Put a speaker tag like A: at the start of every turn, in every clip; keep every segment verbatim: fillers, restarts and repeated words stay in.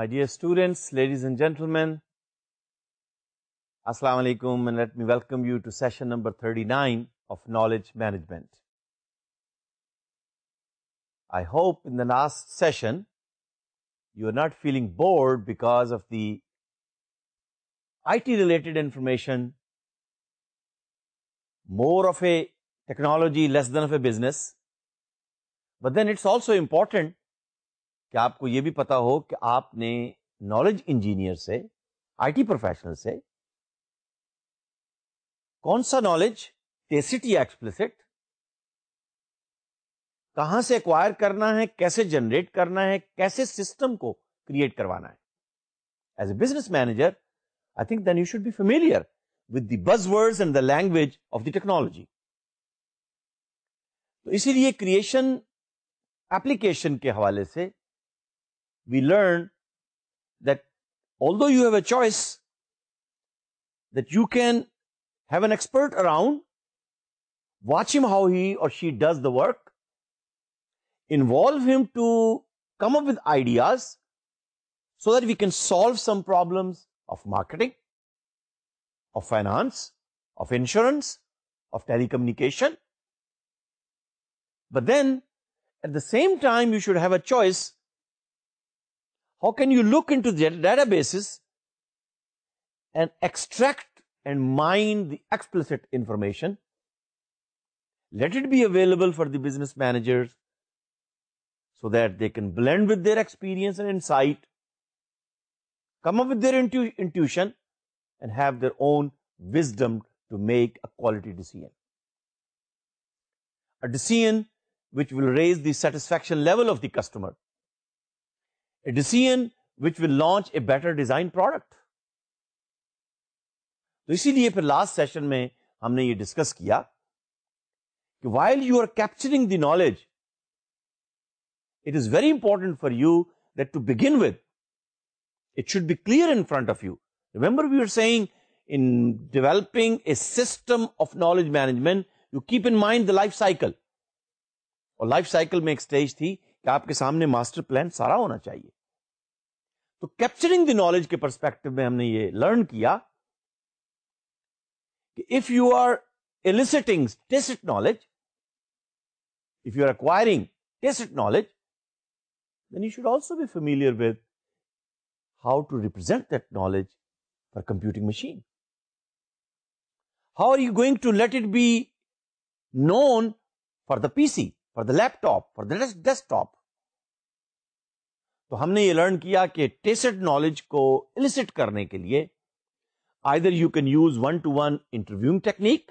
A: My dear students, ladies and gentlemen, Assalamu alaikum, and let me welcome you to session number thirty-nine of Knowledge Management. I hope in the last session you are not feeling bored because of the I T related information, more of a technology, less than of a business. But then it's also important कि आपको ये भी पता हो कि आपने knowledge engineer से, IT professional से कौन सा नॉलेज, टेसिट या एक्सप्लिसिट, कहां से एक्वायर करना है, कैसे जनरेट करना है, कैसे सिस्टम को क्रिएट करवाना है. As a business manager, I think then you should be familiar with the buzzwords and the language of the technology. तो इसीलिए क्रिएशन एप्लीकेशन के हवाले से we learn that although you have a choice, that you can have an expert around, watch him how he or she does the work, involve him to come up with ideas so that we can solve some problems of marketing, of finance, of insurance, of telecommunication. But then at the same time you should have a choice. How can you look into the databases and extract and mine the explicit information? Let it be available for the business managers so that they can blend with their experience and insight, come up with their intu intuition, and have their own wisdom to make a quality decision. A decision which will raise the satisfaction level of the customer. A decision which will launch a better design product. तो इसीलिए फिर last session में हमने ये discuss किया कि while you are capturing the knowledge, it is very important for you that to begin with, it should be clear in front of you. Remember we were saying in developing a system of knowledge management, you keep in mind the life cycle. और life cycle में एक stage थी कि आपके सामने master plan सारा होना चाहिए. तो कैप्चरिंग द नॉलेज के पर्सपेक्टिव में हमने ये लर्न किया कि if you are eliciting tacit knowledge, if you are acquiring tacit knowledge, then you should also be familiar with how to represent that knowledge for a computing machine. How are you going to let it be known for the P C, for the laptop, for the desktop? तो हमने ये learn किया कि tacit knowledge को illicit करने के लिए either you can use one-to-one interviewing technique,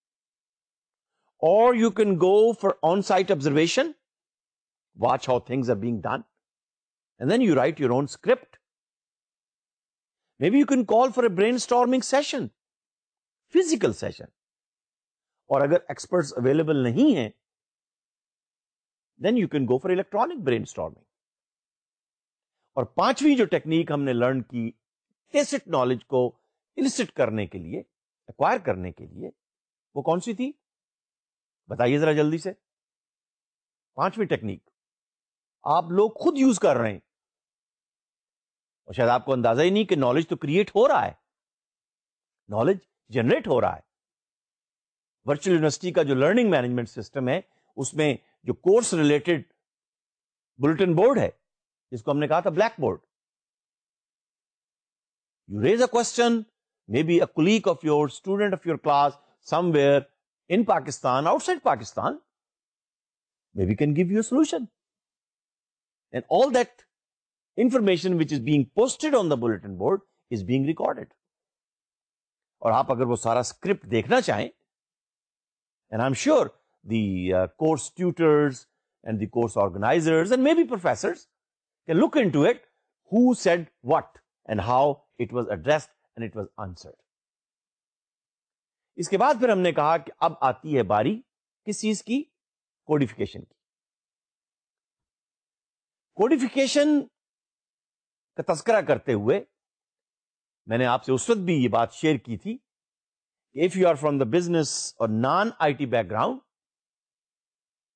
A: or you can go for on-site observation, watch how things are being done, and then you write your own script. Maybe you can call for a brainstorming session, physical session. और अगर experts available नहीं हैं, then you can go for electronic brainstorming. और पांचवी जो technique हमने learn की tacit knowledge को इलिसिट करने के लिए, एक्वायर करने के लिए, वो कौन सी थी? बताइए जरा जल्दी से. पांचवी टेक्निक आप लोग खुद यूज कर रहे हैं और शायद आपको अंदाजा ही नहीं कि नॉलेज तो क्रिएट हो रहा है, नॉलेज जनरेट हो रहा है. वर्चुअल यूनिवर्सिटी का जो लर्निंग मैनेजमेंट सिस्टम है, उसमें जो कोर्स रिलेटेड बुलेटिन बोर्ड है, जिसको हमने कहा था black board. You raise a question, maybe a colleague of yours, student of your class, somewhere in Pakistan, outside Pakistan, maybe can give you a solution. And all that information which is being posted on the bulletin board is being recorded. और आप अगर वो सारा script देखना चाहें, and I'm sure the uh, course tutors and the course organizers and maybe professors can look into it, who said what and how it was addressed and it was answered. इसके बाद फिर हमने कहा कि अब आती है बारी किस चीज की? कोडिफिकेशन की. कोडिफिकेशन का तस्करा करते हुए मैंने आपसे उस वक्त भी ये बात शेयर की थी कि if you are from the business और non IT background,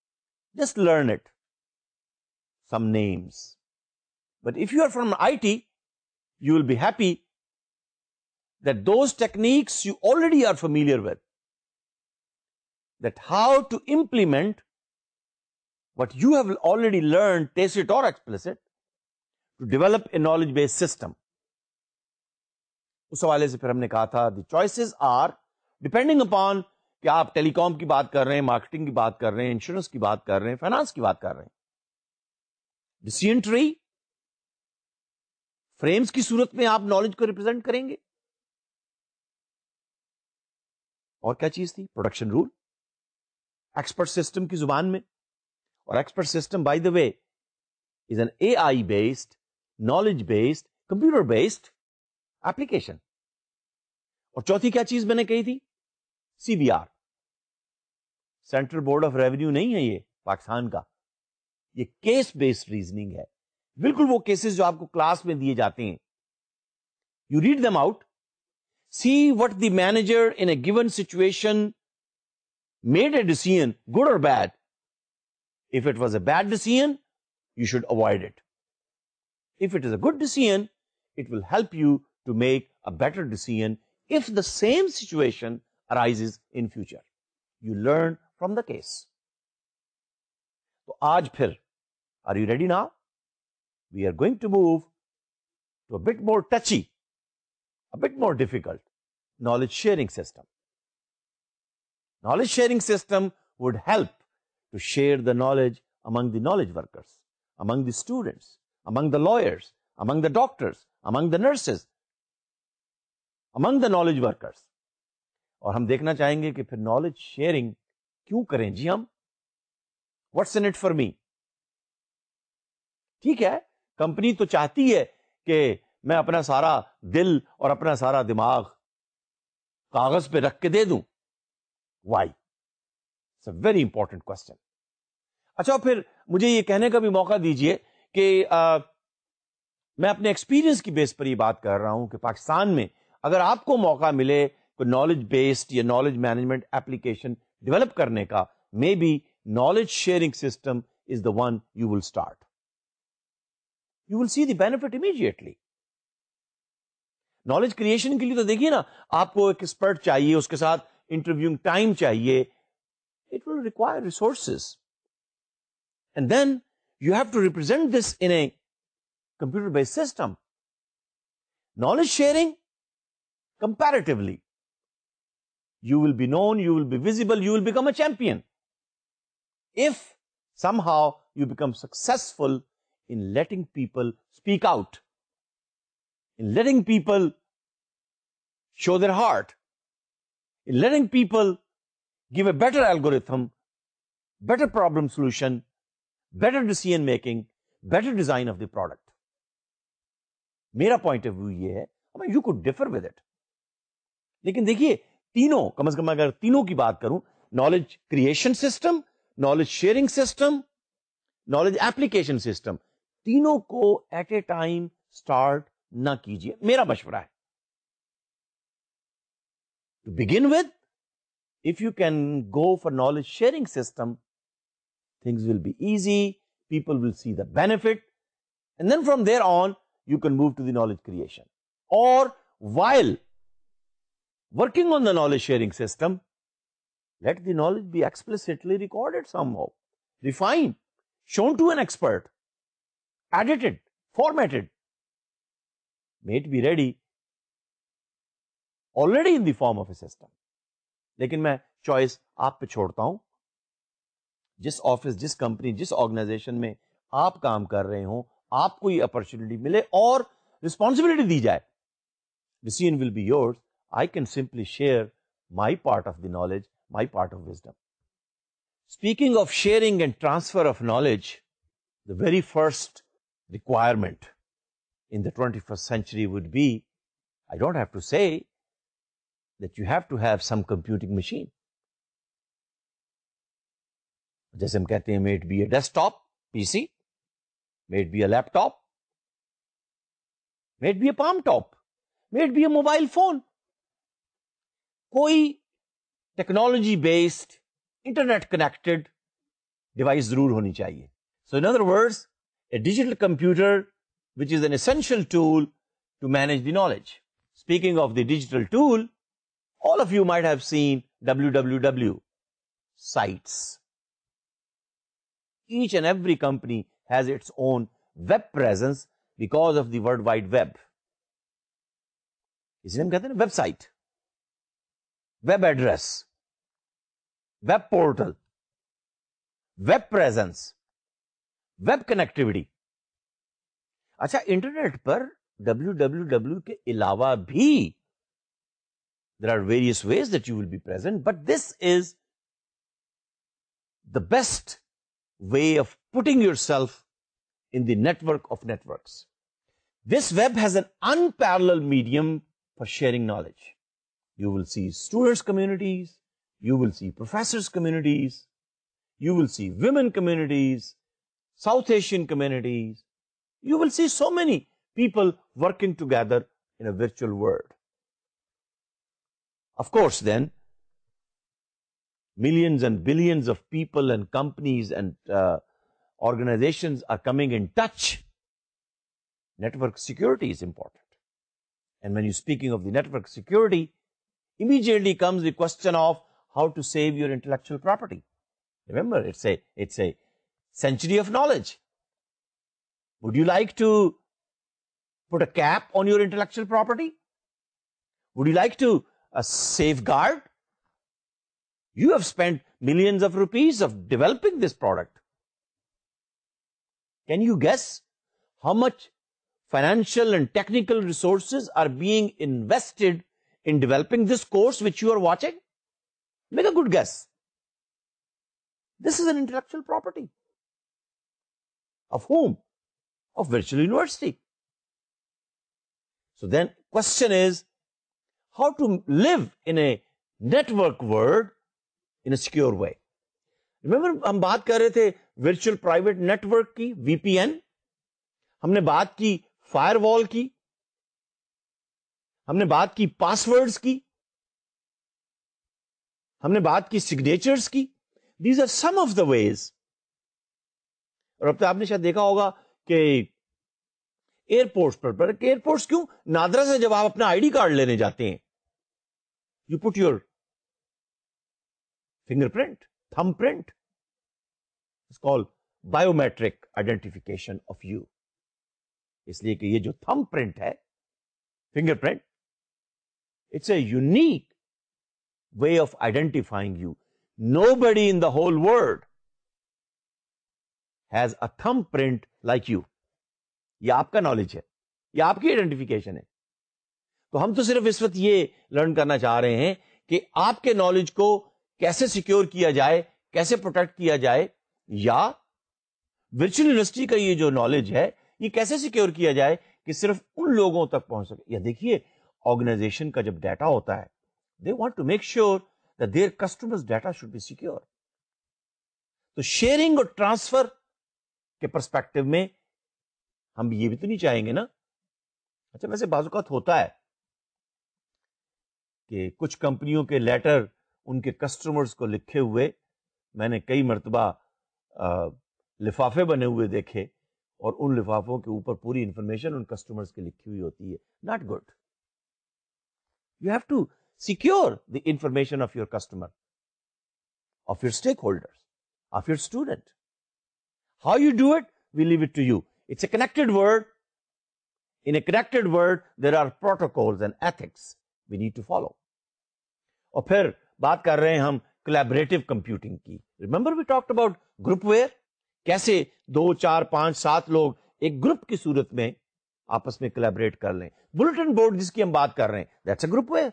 A: just learn it, some names. But if you are from I T, you will be happy that those techniques you already are familiar with, that how to implement what you have already learned, tacit or explicit, to develop a knowledge based system. उस हवाले से फिर हमने कहा था the choices are depending upon कि आप telecom की बात कर रहे हैं, मार्केटिंग की बात कर रहे हैं, इंश्योरेंस की बात कर रहे हैं, फाइनेंस की बात कर रहे हैं. डिसीजन ट्री फ्रेम्स की सूरत में आप नॉलेज को रिप्रेजेंट करेंगे. और क्या चीज थी? प्रोडक्शन रूल, एक्सपर्ट सिस्टम की जुबान में. और expert system by the way is an AI based, knowledge based, computer based application. और चौथी क्या चीज मैंने कही थी? CBR, central board of revenue नहीं है ये पाकिस्तान का, ये केस बेस्ड रीजनिंग है. बिल्कुल वो केसेस जो आपको क्लास में दिए जाते हैं. You read them out, see what the manager in a given situation made a decision, good or bad. If it was a bad decision, you should avoid it. If it is a good decision, it will help you to make a better decision if the same situation arises in future. You learn from the case. So, aaj phir, are you ready now? We are going to move to a bit more touchy, a bit more difficult knowledge sharing system. Knowledge sharing system would help to share the knowledge among the knowledge workers, among the students, among the lawyers, among the doctors, among the nurses, among the knowledge workers. और हम देखना चाहेंगे कि फिर knowledge sharing क्यों करें जी हम? What's in it for me? ठीक है, कंपनी तो चाहती है कि मैं अपना सारा दिल और अपना सारा दिमाग कागज पे रख के दे दूं. Why? It's a very important question. अच्छा, फिर मुझे ये कहने का भी मौका दीजिए कि आ, मैं अपने एक्सपीरियंस की बेस पर ये बात कर रहा हूं कि पाकिस्तान में अगर आपको मौका मिले कोई नॉलेज बेस्ड या नॉलेज मैनेजमेंट एप्लीकेशन डेवलप करने का, maybe knowledge sharing system is the one you will start. You will see the benefit immediately. Knowledge creation के लिए तो देखिए ना, आपको एक एक्सपर्ट चाहिए, उसके साथ interviewing time चाहिए. It will require resources. And then you have to represent this in a computer-based system. Knowledge sharing, comparatively, you will be known, you will be visible, you will become a champion. If somehow you become successful in letting people speak out, in letting people show their heart, in letting people give a better algorithm, better problem solution, better decision making, better design of the product. मेरा point of view ये है, I mean, you could differ with it. लेकिन देखिए, तीनों, कम से कम अगर तीनों की बात करूं, knowledge creation system, knowledge sharing system, knowledge application system, तीनों को एट ए टाइम स्टार्ट ना कीजिए, मेरा मशवरा है. To begin with, if you can go for knowledge sharing system, things will be easy, people will see the benefit, and then from there on, you can move to the knowledge creation. Or while working on the knowledge sharing system, let the knowledge be explicitly recorded somehow, refined, shown to an expert, edited, formatted, may it be ready already in the form of a system. लेकिन मैं choice आप पे छोड़ता हूं. जिस office, जिस company, जिस organisation में आप काम कर रहे हो, आपको ये अपॉर्चुनिटी मिले और रिस्पॉन्सिबिलिटी दी जाए, decision will be yours. I can simply share my part of the knowledge, my part of wisdom. Speaking of sharing and transfer of knowledge, the very first requirement in the twenty-first century would be, I don't have to say that you have to have some computing machine. जैसे हम कहते हैं, may it be a desktop P C, may it be a laptop, may it be a palm top, may it be a mobile phone. कोई technology based, internet connected device जरूर होनी चाहिए. So in other words, a digital computer which is an essential tool to manage the knowledge. Speaking of the digital tool, all of you might have seen W W W sites. Each and every company has its own web presence because of the World Wide Web. इसे हम कहते हैं website, web address, web portal, web presence, web connectivity. अच्छा, internet पर W W W के अलावा भी there are various ways that you will be present, but this is the best way of putting yourself in the network of networks. This web has an unparalleled medium for sharing knowledge. You will see students communities, you will see professors communities, you will see women communities, South Asian communities. You will see so many people working together in a virtual world. Of course, then, millions and billions of people and companies and uh, organizations are coming in touch. Network security is important. And when you're speaking of the network security, immediately comes the question of how to save your intellectual property. Remember, it's a, it's a century of knowledge. Would you like to put a cap on your intellectual property? Would you like to uh, safeguard? You have spent millions of rupees of developing this product. Can you guess how much financial and technical resources are being invested in developing this course which you are watching? Make a good guess. This is an intellectual property. Of whom? Of Virtual University. So then, question is, how to live in a network world in a secure way. Remember, हम बात कर रहे थे virtual private network की, V P N. हमने बात की firewall की. हमने बात की passwords की. हमने बात की signatures की. These are some of the ways. और अब तो आपने शायद देखा होगा कि एयरपोर्ट्स पर, पर एयरपोर्ट्स क्यों? नादरा से जब आप अपना आईडी कार्ड लेने जाते हैं, you put your fingerprint, thumbprint. It's called biometric identification of you. इसलिए कि ये जो thumbprint है, fingerprint, it's a unique way of identifying you. Nobody in the whole world has a thumbprint like you. ये आपका नॉलेज है, ये आपकी आइडेंटिफिकेशन है. तो हम तो सिर्फ इस वक्त ये लर्न करना चाह रहे हैं कि आपके नॉलेज को कैसे सिक्योर किया जाए, कैसे प्रोटेक्ट किया जाए, या वर्चुअल यूनिवर्सिटी का ये जो नॉलेज है ये कैसे सिक्योर किया जाए कि सिर्फ उन लोगों तक पहुंच सके. या देखिए, ऑर्गेनाइजेशन का जब डाटा होता है, they want to make sure that their customers data should be secure. तो शेयरिंग और ट्रांसफर के पर्सपेक्टिव में हम ये भी तो नहीं चाहेंगे ना. अच्छा, वैसे बाजुकात होता है कि कुछ कंपनियों के लेटर उनके कस्टमर्स को लिखे हुए मैंने कई मर्तबा लिफाफे बने हुए देखे, और उन लिफाफों के ऊपर पूरी इंफॉर्मेशन उन कस्टमर्स की लिखी हुई होती है. Not good. You have to secure the information of your customer, of your stake holders, of your student. How you do it, we leave it to you. It's a connected world. In a connected world, there are protocols and ethics we need to follow. और फिर बात कर रहे हैं हम collaborative computing की. Remember we talked about groupware? कैसे दो, चार, पांच, सात लोग एक ग्रुप की सूरत में आपस में collaborate कर लें. Bulletin board जिसकी हम बात कर रहे हैं, that's a groupware.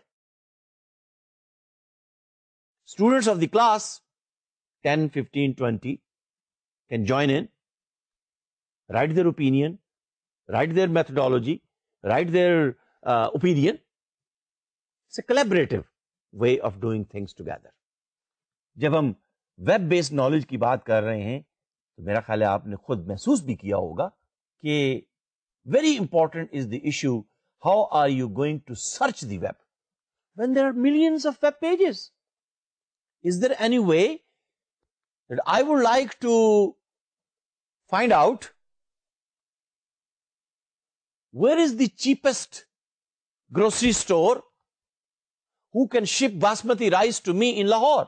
A: Students of the class, ten, fifteen, twenty, can join in, write their opinion, write their methodology, write their uh, opinion. It's a collaborative way of doing things together. जब हम web based knowledge की बात कर रहे हैं, तो मेरा ख्याल है आपने खुद महसूस भी किया होगा कि very important is the issue, how are you going to search the web when there are millions of web pages? Is there any way that I would like to find out where is the cheapest grocery store who can ship basmati rice to me in Lahore?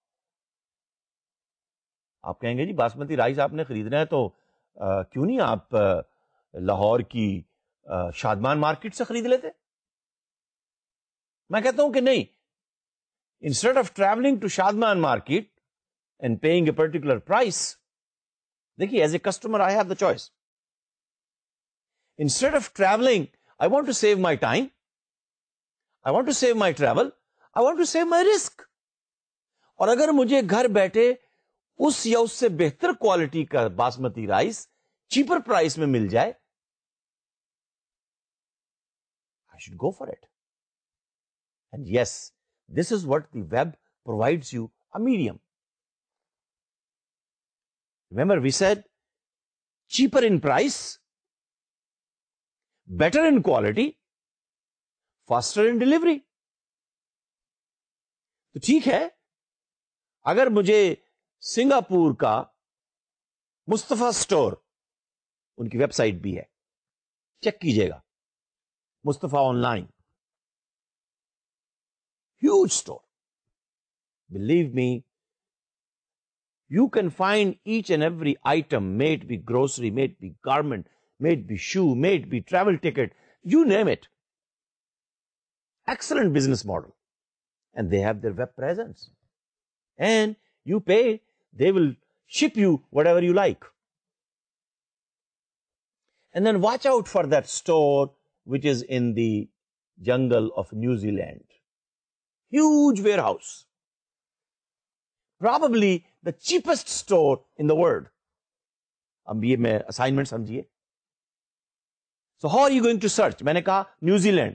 A: आप कहेंगे जी basmati rice आपने खरीदना है तो आ, क्यों नहीं आप आ, लाहौर की आ, शादमान मार्केट से खरीद लेते? मैं कहता हूं कि नहीं, instead of traveling to Shadman market and paying a particular price, देखिए as a customer I have the choice. Instead of traveling I want to save my time, I want to save my travel, I want to save my risk. और अगर मुझे घर बैठे उस या उससे बेहतर क्वालिटी का बासमती राइस चीपर प्राइस में मिल जाए, I should go for it. And yes, this is what the web provides you, a medium. Remember we said cheaper in price, better in quality, faster in delivery. तो ठीक है, अगर मुझे Singapore का Mustafa store, उनकी वेबसाइट भी है, check कीजिएगा, Mustafa online, huge store. Believe me, you can find each and every item, may it be grocery, may it be garment, may it be shoe, may it be travel ticket, you name it. Excellent business model. And they have their web presence. And you pay, they will ship you whatever you like. And then watch out for that store which is in the jungle of New Zealand. Huge warehouse. Probably the cheapest store in the world. अब ये मैं assignment समझिए. So how are you going to search? मैंने कहा New Zealand.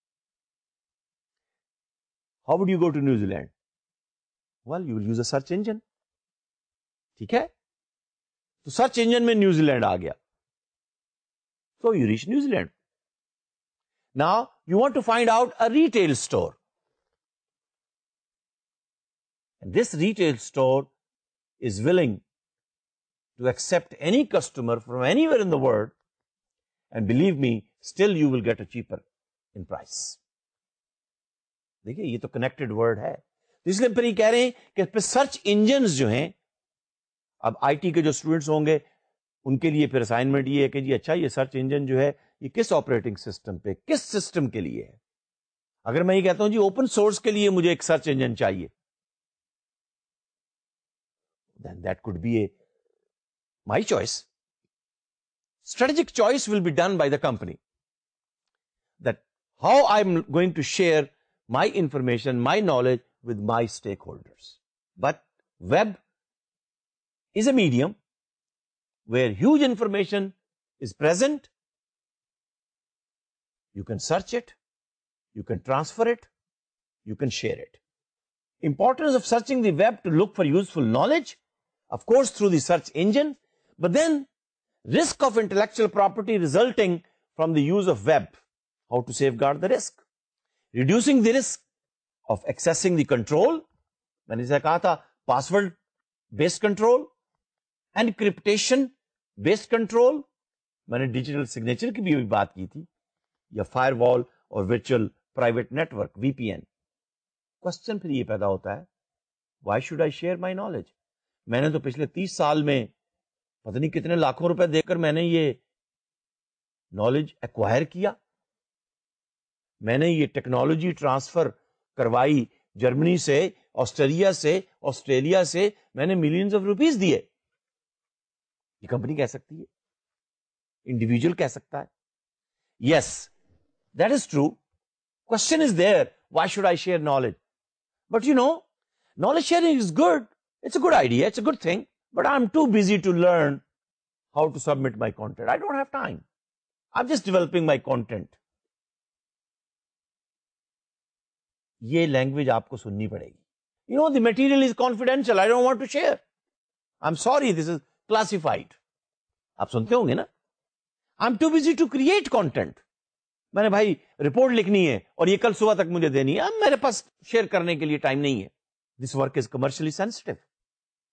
A: How would you go to New Zealand? Well, you will use a search engine. ठीक है? तो search engine में New Zealand आ गया. So you reach New Zealand. Now you want to find out a retail store. And this retail store is willing to accept any customer from anywhere in the world, and believe me, still you will get a cheaper in price. देखिए, ये तो connected word है. तो इसलिए फिर ये कह रहे हैं कि फिर सर्च इंजन्स जो हैं, अब आईटी के जो स्टूडेंट्स होंगे उनके लिए फिर असाइनमेंट ये है कि जी अच्छा, ये सर्च इंजन जो है ये किस ऑपरेटिंग सिस्टम पे, किस सिस्टम के लिए है. अगर मैं ये कहता हूं जी ओपन सोर्स के लिए मुझे एक सर्च इंजन चाहिए, then that could be a my choice. Strategic choice will be done by the company, that how I'm going to share my information, my knowledge with my stakeholders. But web is a medium where huge information is present. You can search it, you can transfer it, you can share it. Importance of searching the web to look for useful knowledge, of course through the search engine, but then risk of intellectual property resulting from the use of web. How to safeguard the risk? Reducing the risk of accessing the control, मैंने जैसा कहा था password based control, encryptation based control, मैंने digital signature की भी बात की थी, या firewall और virtual private network V P N. Question फिर ये पैदा होता है, why should I share my knowledge? मैंने तो पिछले तीस साल में पता नहीं कितने लाखों रुपए देकर मैंने ये नॉलेज एक्वायर किया, मैंने ये टेक्नोलॉजी ट्रांसफर करवाई जर्मनी से, ऑस्ट्रेलिया से, ऑस्ट्रेलिया से मैंने मिलियंस ऑफ रुपीस दिए. ये कंपनी कह सकती है, इंडिविजुअल कह सकता है. Yes, that is true. Question is there, why should I share knowledge? But you know, knowledge sharing is good. It's a good idea. It's a good thing. But I'm too busy to learn how to submit my content. I don't have time. I'm just developing my content. ये language आपको सुननी पड़ेगी. You know, the material is confidential. I don't want to share. I'm sorry, this is classified. आप सुनते होंगे ना? I'm too busy to create content. मैंने भाई रिपोर्ट लिखनी है और ये कल सुबह तक मुझे देनी है, अब मेरे पास शेयर करने के लिए टाइम नहीं है. This work is commercially sensitive.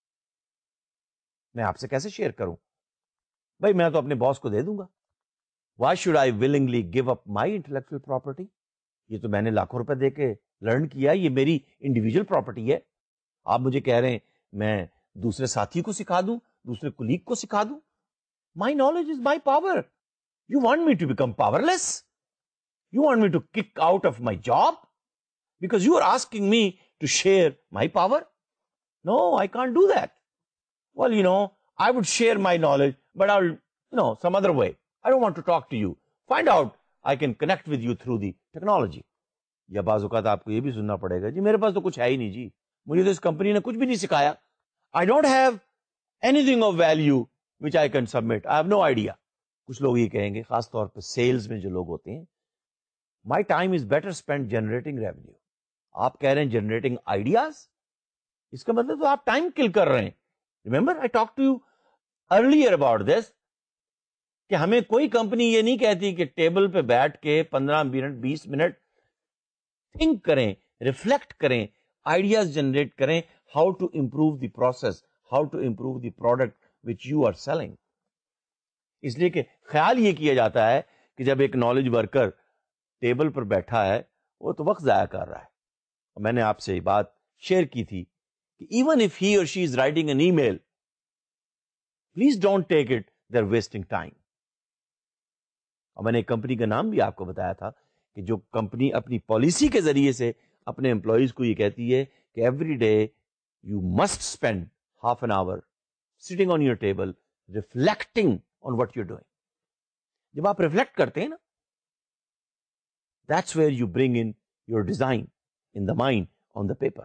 A: मैं आपसे कैसे शेयर करूं? भाई मैं तो अपने बॉस को दे दूंगा. Why should I willingly give up my intellectual property? ये तो मैंने लाखों रुपए देके लर्न किया, ये मेरी इंडिविजुअल प्रॉपर्टी है। आप मुझे कह रहे हैं मैं दूसरे साथी को सिखा दूं, दूसरे कुलीग को सिखा दूं? My knowledge is my power. You want me to become powerless? You want me to kick out of my job? Because you are asking me to share my power? No, I can't do that. Well, you know, I would share my knowledge, but I'll, you know, some other way. I don't want to talk to you. Find out, I can connect with you through the technology. या बाज़ औक़ात आपको ये भी सुनना पड़ेगा, जी मेरे पास तो कुछ है ही नहीं जी, मुझे तो इस कंपनी ने कुछ भी नहीं सिखाया. I don't have anything of value which I can submit. I have no idea. कुछ लोग ये कहेंगे, खास तौर पे सेल्स में जो लोग होते हैं, My time is better spent generating revenue. आप कह रहे हैं generating ideas? इसका मतलब तो आप टाइम किल कर रहे हैं. Remember, I talked to you earlier about this, कि हमें कोई कंपनी ये नहीं कहती कि टेबल पे बैठ के पंद्रह मिनट बीस मिनट थिंक करें, रिफ्लेक्ट करें, आइडियाज जनरेट करें, how to improve the process, how to improve the product which you are selling. इसलिए कि ख्याल ये किया जाता है कि जब एक नॉलेज वर्कर टेबल पर बैठा है वो तो वक्त जाया कर रहा है. और मैंने आपसे ये बात शेयर की थी कि इवन इफ ही और she is writing an email, please don't take it they're wasting time. और मैंने एक कंपनी का नाम भी आपको बताया था कि जो कंपनी अपनी पॉलिसी के जरिए से अपने एम्प्लॉइज को ये कहती है कि every day you must spend half an hour sitting on your table reflecting on what you are doing. जब आप रिफ्लेक्ट करते हैं ना, that's where you bring in your design in the mind on the paper.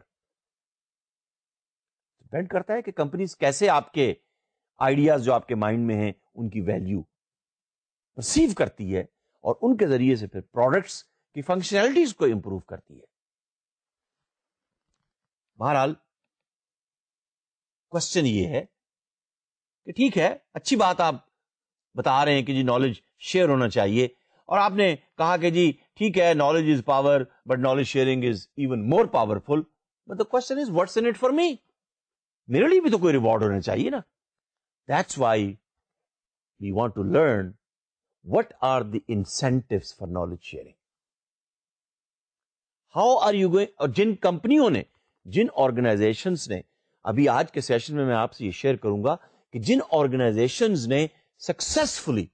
A: Depend करता है कि companies कैसे आपके आइडियाज जो आपके माइंड में हैं उनकी वैल्यू परसीव करती है और उनके जरिए से फिर प्रोडक्ट्स की फंक्शनैलिटीज को इंप्रूव करती है. बहरहाल क्वेश्चन ये है कि ठीक है, अच्छी बात आप बता रहे हैं कि जी नॉलेज शेयर होना चाहिए, और आपने कहा कि जी ठीक है, knowledge is power but knowledge sharing is even more powerful. But the question is what's in it for me. मेरे लिए भी तो कोई रिवॉर्ड होना चाहिए ना. That's why we want to learn what are the incentives for knowledge sharing. How are you going. और जिन कंपनियों ने, जिन ऑर्गेनाइजेशंस ने, अभी आज के सेशन में मैं आपसे ये शेयर करूंगा कि जिन ऑर्गेनाइजेशंस ने सक्सेसफुली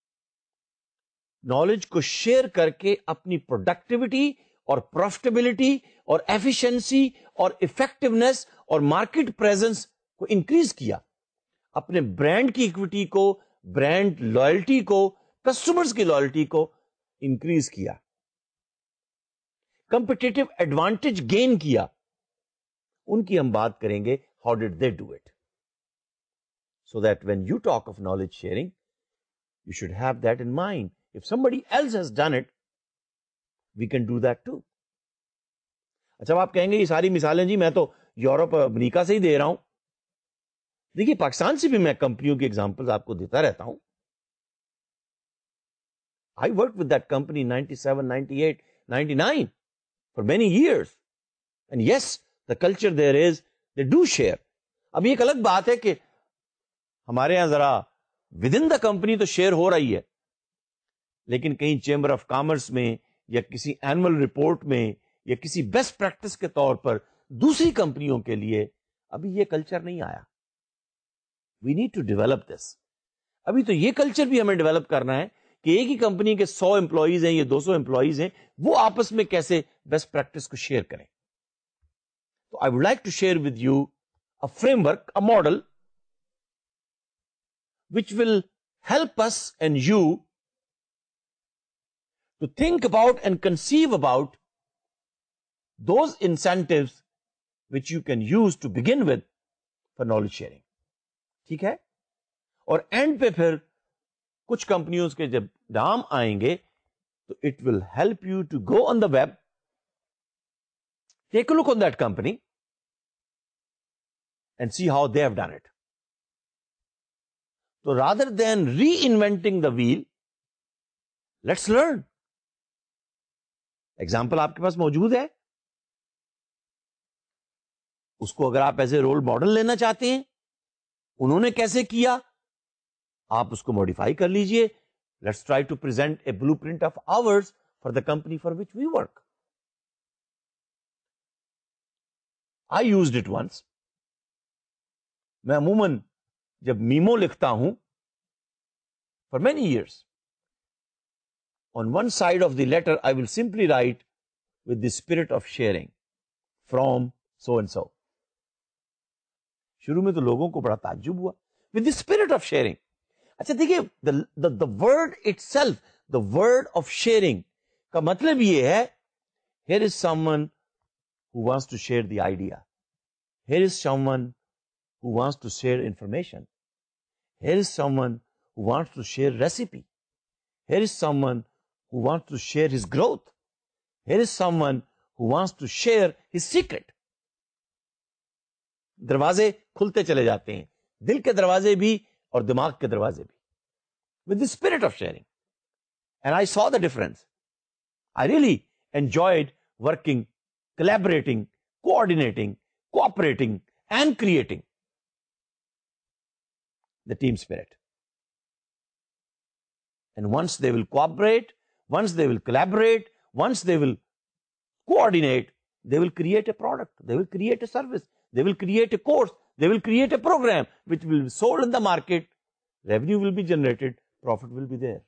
A: नॉलेज को शेयर करके अपनी प्रोडक्टिविटी और प्रॉफिटेबिलिटी और एफिशिएंसी और इफेक्टिवनेस और मार्केट प्रेजेंस को इंक्रीज किया, अपने ब्रांड की इक्विटी को, ब्रांड लॉयल्टी को, कस्टमर्स की लॉयल्टी को इंक्रीज किया, कंपिटिटिव एडवांटेज गेन किया, उनकी हम बात करेंगे. How did they do it? So that when you talk of knowledge sharing you should have that in mind. If somebody else has done it, we can do that too. अच्छा, आप कहेंगे ये सारी मिसालें जी मैं तो यूरोप और America से ही दे रहा हूं. देखिए, पाकिस्तान से भी मैं कंपनियों की एग्जांपल्स आपको देता रहता हूं. I worked with that company ninety-seven, ninety-eight, ninety-nine for many years. And yes, the culture there is they do share. अब एक अलग बात है कि हमारे यहां जरा विद इन द कंपनी तो शेयर हो रही है, लेकिन कहीं चेंबर ऑफ कॉमर्स में या किसी एनुअल रिपोर्ट में या किसी बेस्ट प्रैक्टिस के तौर पर दूसरी कंपनियों के लिए अभी ये कल्चर नहीं आया. We need to develop this. अभी तो ये कल्चर भी हमें डेवलप करना है कि एक ही कंपनी के सौ एम्प्लॉइज हैं या दो सौ एम्प्लॉइज हैं, वो आपस में कैसे बेस्ट प्रैक्टिस को शेयर करें. तो I would like to share with you a framework, a model which will help us and you to think about and conceive about those incentives which you can use to begin with for knowledge sharing. ठीक है? और and पे फिर कुछ कंपनियों के जब नाम आएंगे तो it will help you to go on the web, take a look on that company and see how they have done it. So rather than reinventing the wheel, let's learn. Example आपके पास मौजूद है, उसको अगर आप ऐसे role model लेना चाहते हैं, उन्होंने कैसे किया, आप उसको मॉडिफाई कर लीजिए, Let's try to present a blueprint of ours for the company for which we work. I used it once. मैं अमूमन जब मीमो लिखता हूं, for many years, on one side of the letter I will simply write with the spirit of sharing from so and so. शुरू में तो लोगों को बड़ा ताज्जुब हुआ, with the spirit of sharing. अच्छा देखिए, the, the, the word itself, the word of sharing का मतलब ये है, here is someone who wants to share the idea. Here is someone who wants to share information. Here is someone who wants to share recipe. Here is someone who wants to share his growth. Here is someone who wants to share his secret. दरवाजे खुलते चले जाते हैं, दिल के दरवाजे भी और दिमाग के दरवाजे भी, with the spirit of sharing. And I saw the difference. I really enjoyed working, collaborating, coordinating, cooperating, and creating the team spirit. And once they will cooperate, once they will collaborate, once they will coordinate, they will create a product, they will create a service, they will create a course, they will create a program which will be sold in the market, revenue will be generated, profit will be there.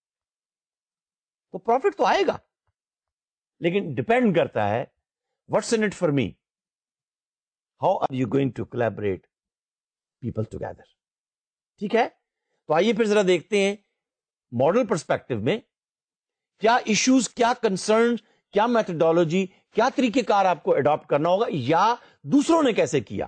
A: तो profit तो आएगा, लेकिन depend करता है, what's in it for me? How are you going to collaborate people together? ठीक है, तो आइए फिर जरा देखते हैं मॉडल पर्सपेक्टिव में क्या इश्यूज, क्या कंसर्न, क्या मेथोडोलॉजी, क्या तरीकेकार आपको अडॉप्ट करना होगा या दूसरों ने कैसे किया.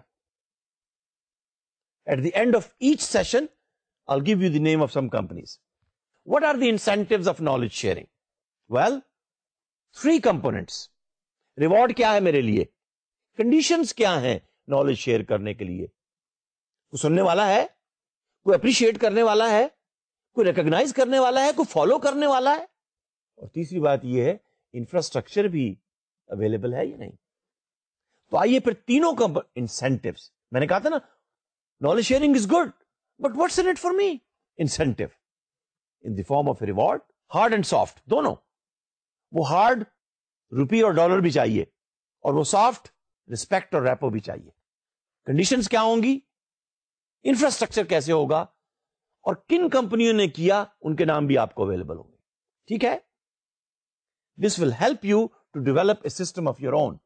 A: At the end of each session, I'll give you the name of some companies. What are the incentives of knowledge sharing? Well, three components. Reward क्या है मेरे लिए, कंडीशंस क्या हैं नॉलेज शेयर करने के लिए, कोई सुनने वाला है, कोई अप्रिशिएट करने वाला है, कोई रिकॉग्नाइज करने वाला है, कोई फॉलो करने वाला है, और तीसरी बात यह है इंफ्रास्ट्रक्चर भी अवेलेबल है या नहीं. तो आइए फिर तीनों का इंसेंटिव्स. मैंने कहा था ना, knowledge sharing is good, but what's in it for me? Incentive in the form of reward, hard and soft दोनों. वो हार्ड रुपी और डॉलर भी चाहिए, और वो सॉफ्ट रिस्पेक्ट और रैपो भी चाहिए. कंडीशंस क्या होंगी, इंफ्रास्ट्रक्चर कैसे होगा, और किन कंपनियों ने किया उनके नाम भी आपको अवेलेबल होंगे. ठीक है, this will help you to develop a system of your own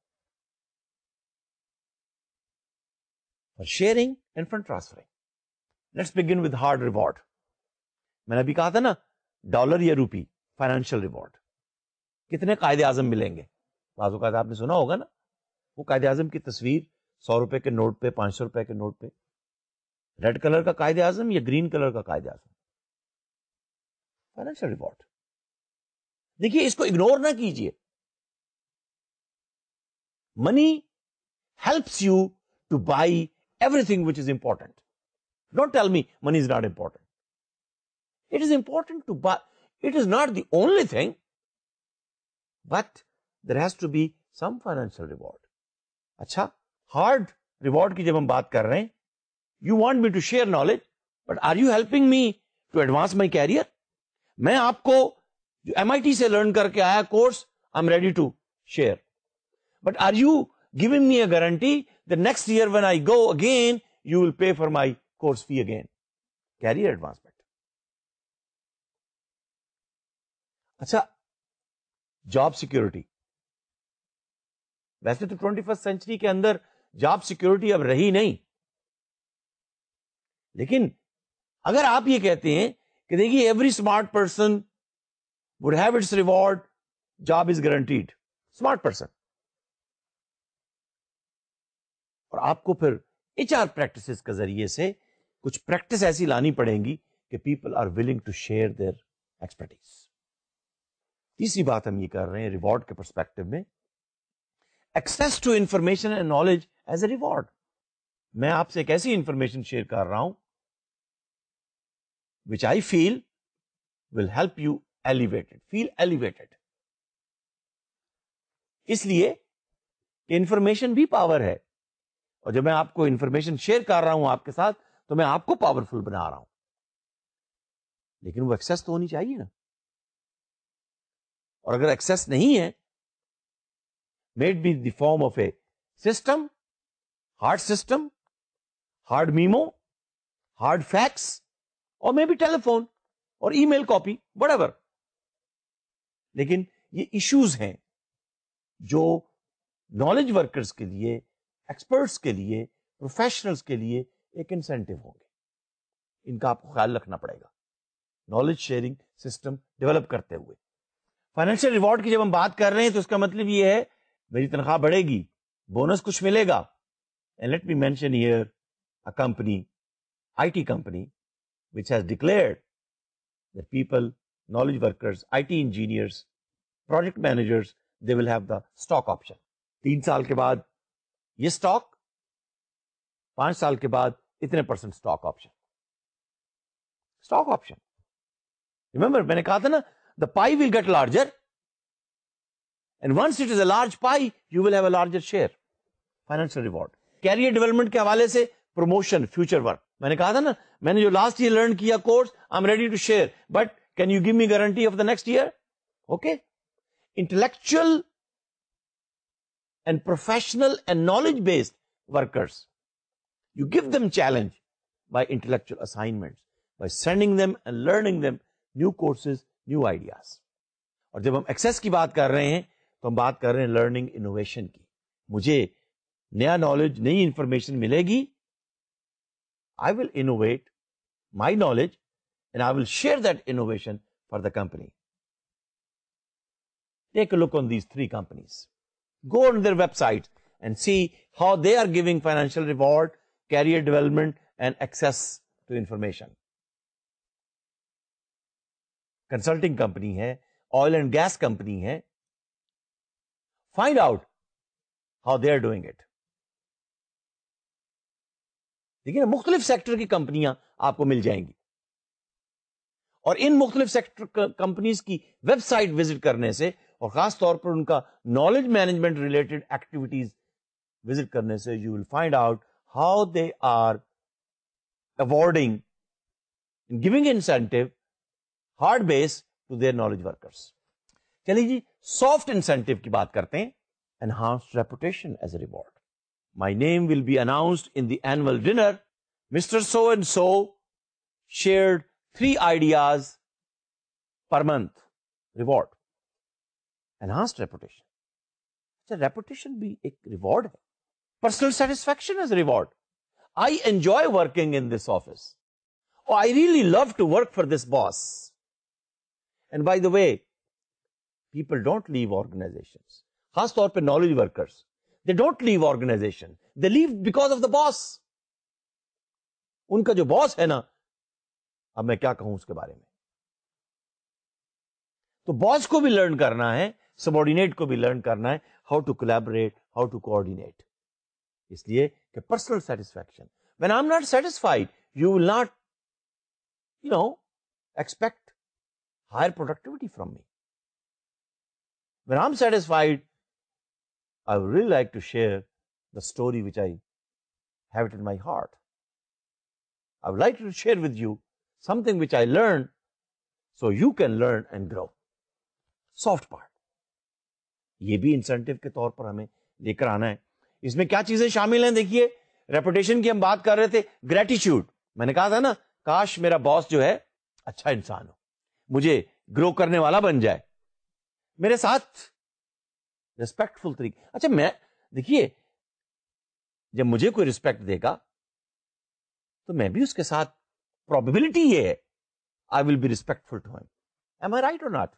A: for sharing and fund transferring. Let's begin with hard reward. मैंने अभी कहा था ना, डॉलर या रुपी, फाइनेंशियल रिवॉर्ड. कितने कायदे आजम मिलेंगे, बाज़ औक़ात आपने सुना होगा ना, वो कायदे आजम की तस्वीर सौ रुपए के नोट पे, पांच सौ रुपए के नोट पे, रेड कलर का कायदे आजम या ग्रीन कलर का कायदे आजम, फाइनेंशियल रिवॉर्ड. देखिए, इसको इग्नोर ना कीजिए. Money helps you to buy everything which is important. Don't tell me money is not important. It is important to buy. It is not the only thing, but there has to be some financial reward. अच्छा, hard reward की जब हम बात कर रहे हैं, you want me to share knowledge, but are you helping me to advance my career? मैं आपको जो एमआईटी से लर्न करके आया course, I am ready to share, but are you giving me a guarantee that next year when I go again you will pay for my course fee again? Career advancement. अच्छा, job security. वैसे तो twenty first century के अंदर job security अब रही नहीं, लेकिन अगर आप ये कहते हैं कि देखिए every smart person would have its reward, job is guaranteed, smart person, और आपको फिर एचआर प्रैक्टिसेस के जरिए से कुछ प्रैक्टिस ऐसी लानी पड़ेगी कि people are willing to share their expertise. तीसरी बात हम ये कर रहे हैं रिवॉर्ड के पर्सपेक्टिव में, access to information and knowledge as a reward. मैं आपसे एक ऐसी इंफॉर्मेशन शेयर कर रहा हूं which I feel will help you elevated, feel elevated. इसलिए इंफॉर्मेशन भी पावर है, और जब मैं आपको इंफॉर्मेशन शेयर कर रहा हूं आपके साथ, तो मैं आपको पावरफुल बना रहा हूं. लेकिन वो एक्सेस तो होनी चाहिए ना। और अगर एक्सेस नहीं है, maybe the form of a system, hard system, hard memo, hard fax, और मे बी टेलीफोन और ईमेल कॉपी, व्हाटएवर। लेकिन ये इश्यूज हैं जो नॉलेज वर्कर्स के लिए, एक्सपर्ट्स के लिए, प्रोफेशनल्स के लिए एक इंसेंटिव होंगे। इनका आपको ख्याल रखना पड़ेगा नॉलेज शेयरिंग सिस्टम डेवलप करते हुए। फाइनेंशियल रिवॉर्ड की जब हम बात कर रहे हैं तो इसका मतलब ये है मेरी तनख्वाह बढ़ेगी, बोनस कुछ मिलेगा। And let me mention here a company, IT company, which has declared that people, knowledge workers, I T engineers, project managers, they will have the stock option. तीन साल के बाद ये स्टॉक, पांच साल के बाद इतने percent stock option. Stock option, remember मैंने कहा था ना, the pie will get larger and once it is a large pie you will have a larger share. Financial reward, career development के हवाले से प्रमोशन, फ्यूचर वर्क, मैंने कहा था ना, मैंने जो लास्ट ईयर लर्न किया course, I am ready to share, but can you give me guarantee of the next year? Okay. Intellectual and professional and knowledge based workers, you give them challenge by intellectual assignments, by sending them and learning them new courses, new ideas. और जब हम access की बात कर रहे हैं तो हम बात कर रहे हैं लर्निंग इनोवेशन की। मुझे नया नॉलेज, नई इंफॉर्मेशन मिलेगी, I will innovate my knowledge and I will share that innovation for the company. Take a look on these three companies. Go on their website and see how they are giving financial reward, career development and access to information. Consulting company है, oil and gas company है. Find out how they are doing it. देखिए ना, मुख्तलिफ sector की कंपनियां आपको मिल जाएंगी और इन मुख्तलिफ सेक्टर कंपनीज की वेबसाइट विजिट करने से और खास तौर पर उनका knowledge management related activities visit करने से you will find out how they are awarding, giving incentive, hard base to their knowledge workers. चलिए जी, सॉफ्ट इंसेंटिव की बात करते हैं। Enhanced reputation as a reward. My name will be announced in the annual dinner. Mister So and so shared three ideas per month. Reward. Enhanced reputation. So reputation भी एक reward है. Personal satisfaction is a reward. I enjoy working in this office. Oh, I really love to work for this boss. And by the way, people don't leave organizations. खास तौर पे knowledge workers. They don't leave organization. They leave because of the boss. उनका जो boss है ना, अब मैं क्या कहूं उसके बारे में। तो बॉस को भी लर्न करना है, सबऑर्डिनेट को भी लर्न करना है how to collaborate, how to coordinate. इसलिए कि personal satisfaction, when I am not satisfied you will not you know expect higher productivity from me. When I am satisfied, I would really like to share the story which I have it in my heart. I would like to share with you something which I learned so you can learn and grow. Soft part. ये भी incentive के तौर पर हमें लेकर आना है। इसमें क्या चीजें शामिल हैं? देखिए, रेपुटेशन की हम बात कर रहे थे, ग्रेटिट्यूड। मैंने कहा था ना, काश मेरा बॉस जो है अच्छा इंसान हो, मुझे ग्रो करने वाला बन जाए, मेरे साथ रिस्पेक्टफुल तरीके। अच्छा, मैं देखिए, जब मुझे कोई रिस्पेक्ट देगा तो मैं भी उसके साथ, प्रोबेबिलिटी ये है, I will be respectful to him. Am I right और नॉट?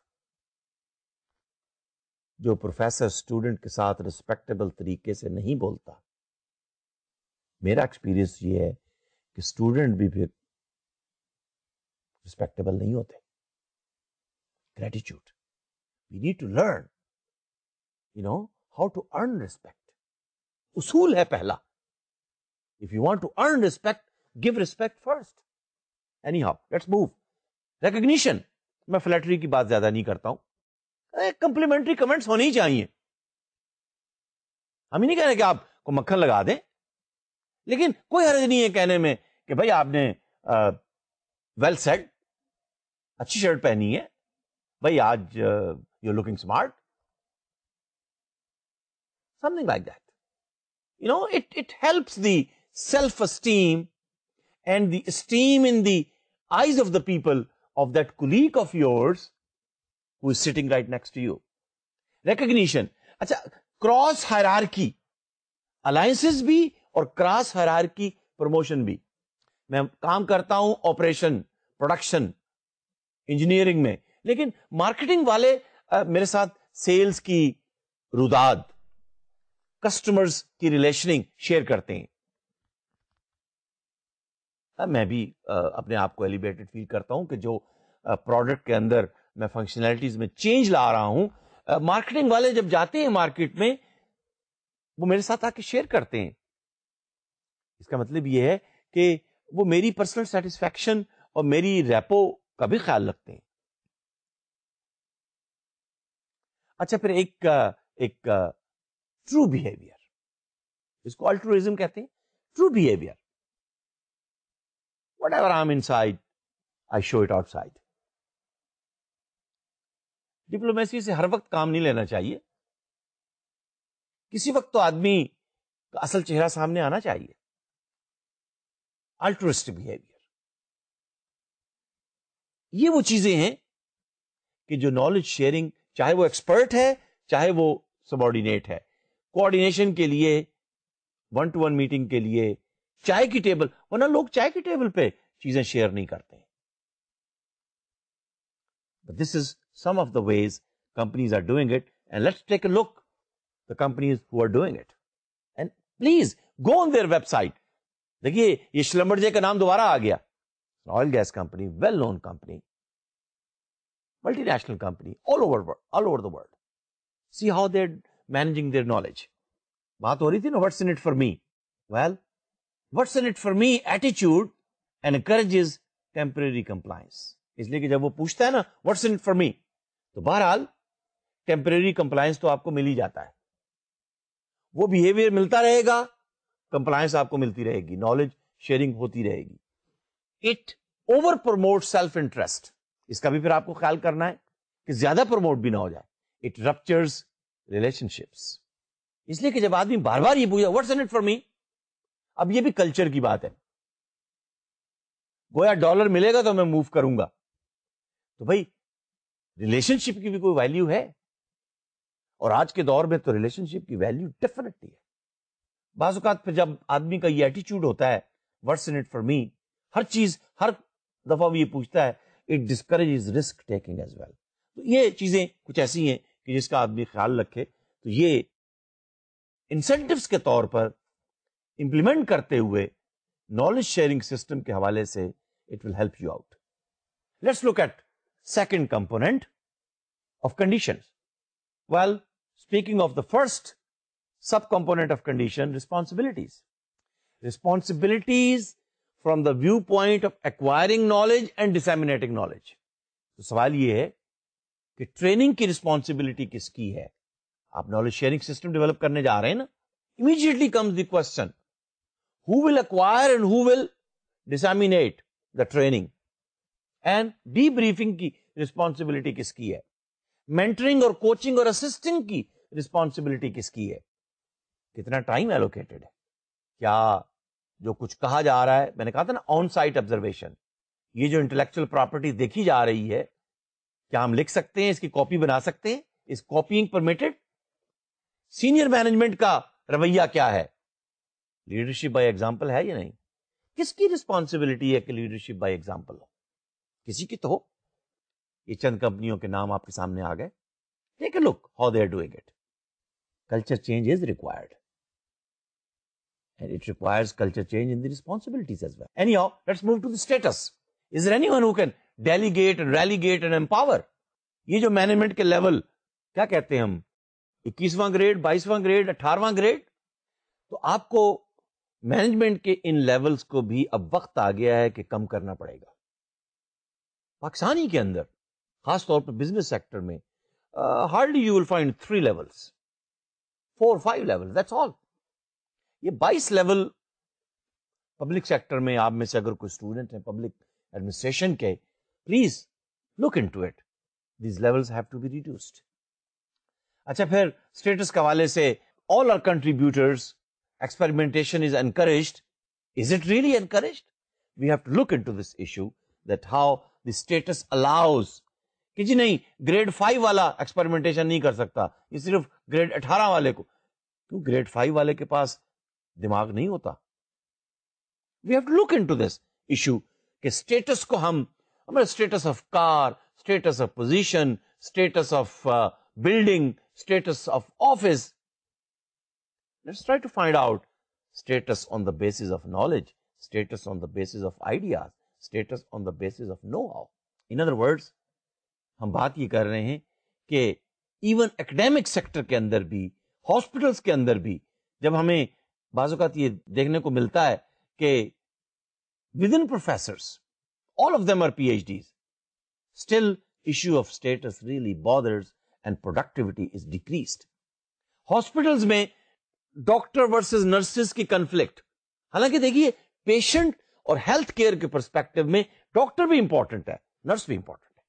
A: जो प्रोफेसर स्टूडेंट के साथ रिस्पेक्टेबल तरीके से नहीं बोलता, मेरा एक्सपीरियंस ये है कि स्टूडेंट भी फिर रिस्पेक्टेबल नहीं होते। Gratitude, we need to learn you know how to earn respect. उसूल है पहला, if you want to earn respect, give respect first. Anyhow, let's move. Recognition, मैं फ्लैटरी की बात ज्यादा नहीं करता हूं, कंप्लीमेंट्री कमेंट्स होने ही चाहिए। हम ही नहीं कह रहे कि आपको मक्खन लगा दें, लेकिन कोई हर्ज नहीं है कहने में कि भाई आपने वेल सेड, अच्छी शर्ट पहनी है भाई, आज you looking smart, something like that. You know, it, it helps the self-esteem and the esteem in the eyes of the people of that colleague of yours who is sitting right next to you. Recognition. अच्छा, cross hierarchy, alliances भी और cross hierarchy promotion भी. मैं काम करता हूं operation, production, engineering में, लेकिन मार्केटिंग वाले आ, मेरे साथ सेल्स की रुदाद, कस्टमर्स की रिलेशनिंग शेयर करते हैं. मैं भी अपने आप को एलिवेटेड फील करता हूं कि जो प्रोडक्ट के अंदर मैं फंक्शनैलिटीज में चेंज ला रहा हूं, मार्केटिंग वाले जब जाते हैं मार्केट में, वो मेरे साथ आके शेयर करते हैं. इसका मतलब यह है कि वो मेरी पर्सनल सेटिस्फैक्शन और मेरी रेपो का भी ख्याल रखते हैं. अच्छा, फिर एक एक ट्रू बिहेवियर, इसको अल्ट्रुइज्म कहते हैं. True behaviour, whatever I'm inside, I show it outside. Diplomacy से हर वक्त काम नहीं लेना चाहिए. किसी वक्त तो आदमी का असल चेहरा सामने आना चाहिए. अल्ट्रुइस्टिक बिहेवियर, ये वो चीजें हैं कि जो नॉलेज शेयरिंग, चाहे वो एक्सपर्ट है चाहे वो सबऑर्डिनेट है, कोऑर्डिनेशन के लिए, वन टू वन मीटिंग के लिए, चाय की टेबल, वरना लोग चाय की टेबल पे चीजें शेयर नहीं करते. But this is some of the ways companies are doing it, and let's take a look the companies who are doing it. And please go on their website. देखिए, ये श्लम्बरजे का नाम दोबारा आ गया. Oil gas company, well known company, multinational company, all over all over the world. See how they're managing their knowledge. बात हो रही थी ना, what's in it for me? Well, what's in it for me attitude and encourages temporary compliance. इसलिए कि जब वो पूछता है ना what's in it for me, तो बहरहाल टेम्परेरी कंप्लायंस तो आपको मिल ही जाता है. वो बिहेवियर मिलता रहेगा, कंप्लायंस आपको मिलती रहेगी, नॉलेज शेयरिंग होती रहेगी. It over promote self interest, इसका भी फिर आपको ख्याल करना है कि ज्यादा प्रमोट भी ना हो जाए. इट रप्चर्स रिलेशनशिप्स, इसलिए कि जब आदमी बार बार ये पूछा what's in it for me, अब ये भी कल्चर की बात है. गोया डॉलर मिलेगा तो मैं मूव करूंगा, तो भाई रिलेशनशिप की भी कोई वैल्यू है. और आज के दौर में तो रिलेशनशिप की वैल्यू डेफिनेटली है. बाज़ औक़ात फिर जब आदमी का ये एटीट्यूड होता है what's in it for me, हर चीज हर दफा वो ये पूछता है, it discourages risk taking as well. तो ये चीजें कुछ ऐसी हैं कि जिसका आदमी ख्याल रखे, तो ये इंसेंटिव्स के तौर पर इंप्लीमेंट करते हुए नॉलेज शेयरिंग सिस्टम के हवाले से it will help you out. Let's look at second component of conditions. Well, speaking of the first sub component of condition, responsibilities. Responsibilities from the view point of acquiring knowledge and disseminating knowledge. तो सवाल यह है कि training की responsibility किसकी है? आप knowledge sharing system develop करने जा रहे हैं ना, immediately comes the question, who will acquire and who will disseminate the training, and debriefing की रिस्पॉन्सिबिलिटी किसकी है? मेंटरिंग और कोचिंग और असिस्टिंग की रिस्पॉन्सिबिलिटी किसकी है? कितना टाइम एलोकेटेड है? क्या जो कुछ कहा जा रहा है, मैंने कहा था ना ऑन साइट ऑब्जर्वेशन, ये जो इंटेलेक्चुअल प्रॉपर्टी देखी जा रही है, क्या हम लिख सकते हैं, इसकी कॉपी बना सकते हैं? Is copying permitted? Senior management का रवैया क्या है? लीडरशिप बाय एग्जांपल है या नहीं? किसकी रिस्पॉन्सिबिलिटी है कि लीडरशिप बाय एग्जांपल हो? किसी की तो हो. ये चंद कंपनियों के नाम आपके सामने आ गए. Take a look how they are doing it. Culture change is required, and it requires culture change in the responsibilities as well. Anyhow, let's move to the status. Is there anyone who can delegate and relegate and empower? ये जो management के level क्या कहते हैं हम, इक्कीसवां grade, बाईसवां grade, अठारहवां ग्रेड, तो आपको मैनेजमेंट के इन लेवल्स को भी अब वक्त आ गया है कि कम करना पड़ेगा. पाकिस्तान ही के अंदर खासतौर पर बिजनेस सेक्टर में hardly you will find three levels, four five levels, that's all. ये बाईस लेवल पब्लिक सेक्टर में, आप में से अगर कोई स्टूडेंट है पब्लिक एडमिनिस्ट्रेशन के, please look into it. These levels have to be reduced. अच्छा, फिर स्टेटस के हवाले से all our contributors, experimentation is encouraged. Is it really encouraged? We have to look into this issue, that how the status allows कि जी नहीं, grade five वाला experimentation नहीं कर सकता, ये सिर्फ ग्रेड अठारह वाले को, क्यों ग्रेड फाइव वाले के पास दिमाग नहीं होता? We have to look into this issue कि स्टेटस को हम, हमारे status of car, status of position, status of building, status of office, let's try to find out status on the basis of knowledge, status on the basis of ideas, status on the basis of know-how. In other words, हम बात ये कर रहे हैं कि even academic sector के अंदर भी, हॉस्पिटल्स के अंदर भी, जब हमें बाज़ औक़ात ये देखने को मिलता है कि within professors, all of them are PhDs, still issue of status really bothers and productivity is decreased. Hospitals में डॉक्टर वर्सेस नर्सेस की कन्फ्लिक्ट, हालांकि देखिए पेशेंट और हेल्थ केयर के पर्सपेक्टिव में डॉक्टर भी इंपॉर्टेंट है, नर्स भी इंपॉर्टेंट है.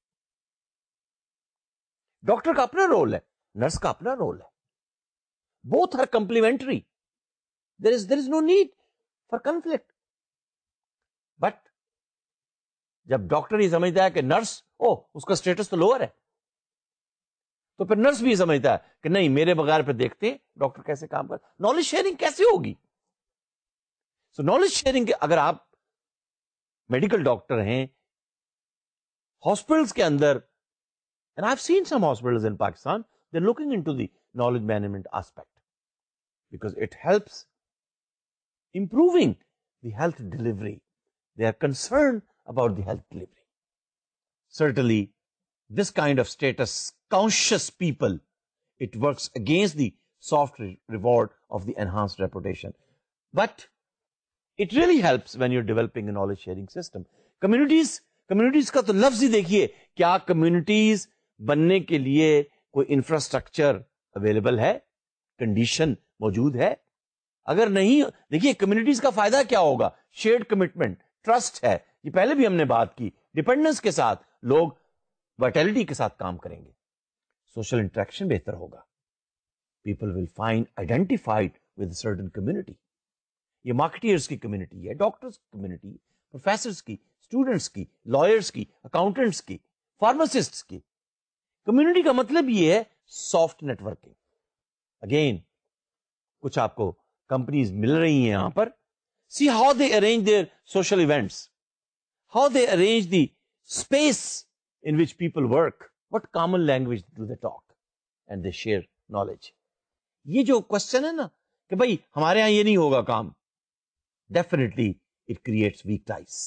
A: डॉक्टर का अपना रोल है, नर्स का अपना रोल है. Both are complementary. There is there is no need for conflict. But जब डॉक्टर ये समझता है कि नर्स, ओ उसका स्टेटस तो लोअर है, तो फिर नर्स भी समझता है कि नहीं, मेरे बगैर पे देखते हैं डॉक्टर कैसे काम कर. नॉलेज शेयरिंग कैसे होगी? सो नॉलेज शेयरिंग के, अगर आप मेडिकल डॉक्टर हैं हॉस्पिटल्स के अंदर, and I've seen some hospitals in Pakistan, they're looking into the knowledge management aspect because it helps improving the health delivery. They are concerned about the health delivery. Certainly, this kind of status conscious people, it works against the soft re- reward of the enhanced reputation. But it really helps when you're developing a knowledge sharing system. Communities, communities का तो लफ्ज ही देखिए, क्या communities बनने के लिए कोई infrastructure available है, कंडीशन मौजूद है? अगर नहीं, देखिए कम्युनिटीज का फायदा क्या होगा? शेयर्ड कमिटमेंट, ट्रस्ट है, ये पहले भी हमने बात की. डिपेंडेंस के साथ लोग वाइटैलिटी के साथ काम करेंगे, सोशल इंटरेक्शन बेहतर होगा. People will find identified with certain community. ये मार्केटियर्स की कम्युनिटी है, डॉक्टर्स की कम्युनिटी, प्रोफेसर्स की, स्टूडेंट्स की, लॉयर्स की, अकाउंटेंट्स की, फार्मासिस्ट्स की. कम्युनिटी का मतलब ये है सॉफ्ट नेटवर्किंग. अगेन कुछ आपको कंपनीज मिल रही हैं यहां पर. See how they arrange their social events, how they arrange the space in which people work, what common language do they talk and they share knowledge. ये जो क्वेश्चन है ना कि भाई हमारे यहां ये नहीं होगा काम, definitely it creates weak ties.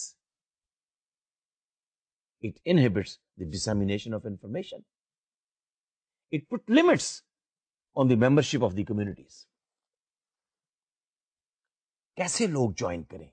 A: It inhibits the dissemination of information. It puts limits on the membership of the communities. कैसे लोग ज्वाइन करें?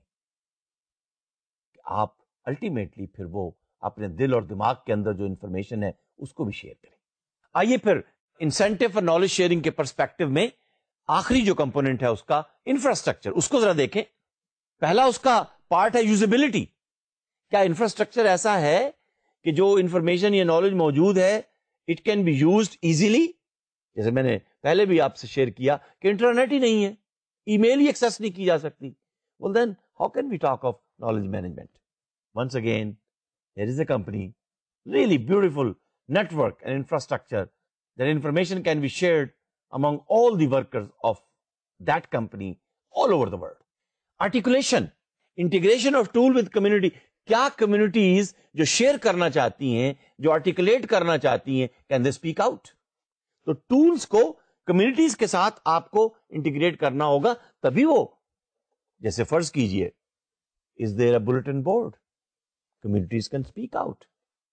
A: आप अल्टीमेटली फिर वो अपने दिल और दिमाग के अंदर जो इंफॉर्मेशन है उसको भी शेयर करें. आइए फिर इंसेंटिव फॉर नॉलेज शेयरिंग के पर्सपेक्टिव में आखिरी जो कंपोनेंट है उसका इंफ्रास्ट्रक्चर, उसको जरा देखें. पहला उसका पार्ट है यूजेबिलिटी. क्या इंफ्रास्ट्रक्चर ऐसा है कि जो इंफॉर्मेशन या नॉलेज मौजूद है it can be used easily? जैसे मैंने पहले भी आपसे शेयर किया कि इंटरनेट ही नहीं है, ईमेल ही एक्सेस नहीं की जा सकती. Well then how can we talk of knowledge management? Once again there is a company, really beautiful network and infrastructure, that information can be shared among all the workers of that company all over the world. Articulation, integration of tool with community. क्या communities जो share करना चाहती हैं, जो articulate करना चाहती हैं, can they speak out? तो टूल्स को कम्युनिटीज के साथ आपको इंटीग्रेट करना होगा, तभी वो, जैसे फर्ज कीजिए, is there a bulletin board, communities can speak out,